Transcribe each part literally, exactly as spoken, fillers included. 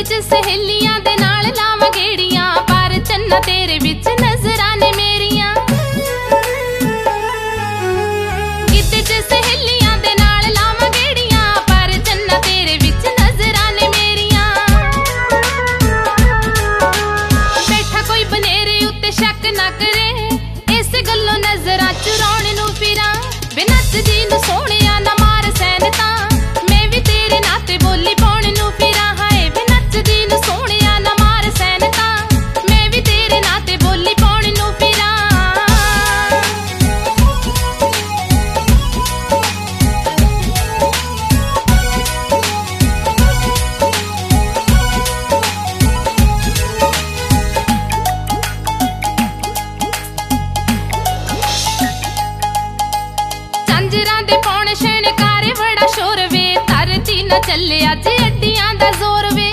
च सहेलियां दे नाल लावां गेड़ियां, पर चन्ना तेरे विच नजरां ने मेरियां। गिद्ध च सहेलियां दे नाल लावां गेड़ियां, पर चन्ना तेरे विच नजरां ने मेरियां। बैठा कोई बनेरे उत्ते शक ना करे, इस गल्लों नजरां चुराउण नूं फिरां। वे नचदी नूं सोहणिया ना मार सैनता, मैं भी तेरे नाते बोली पाउण नूं फिरां। हाय वे नचदी नूं सोहणिया ना मार सैनता, मैं भी तेरे नाते बोली पाउण नूं फिरां। झांजरां दे पौण शणकारे बड़ा शोर वे, धरती ना चले अज अड्डियां दा जोर वे।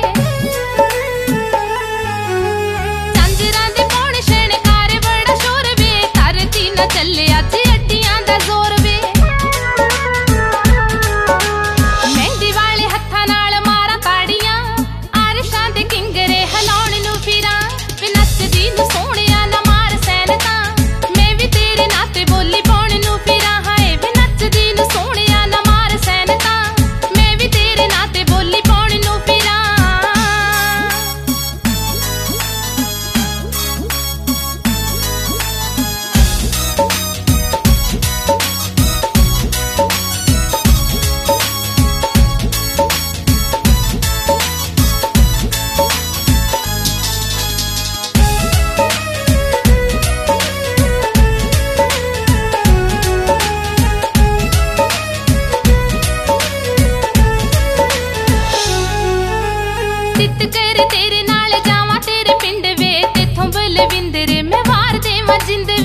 झांजरां दे पौण शणकारे बड़ा शोर वे, धरती ना चले अज अड्डियां दा जोर वे। मेहंदी वाले हत्थां नाल मारां ताड़ियां, आरशां दे किंगरे हिलाउण नूं फिरां। वे नचदी नूं सोहणिया ना मार सैनता, मैं भी तेरे नाते बोली पाउण नूं फिरां। हाय वे नचदी नूं सोहणिया ना मार सैनता, मैं भी तेरे नाते बोली पाउण नूं फिरां। सिद्ध कर तेरे नाल जावां तेरे पिंड वे, तेथों बलविंदर मैं वार देवां जिंद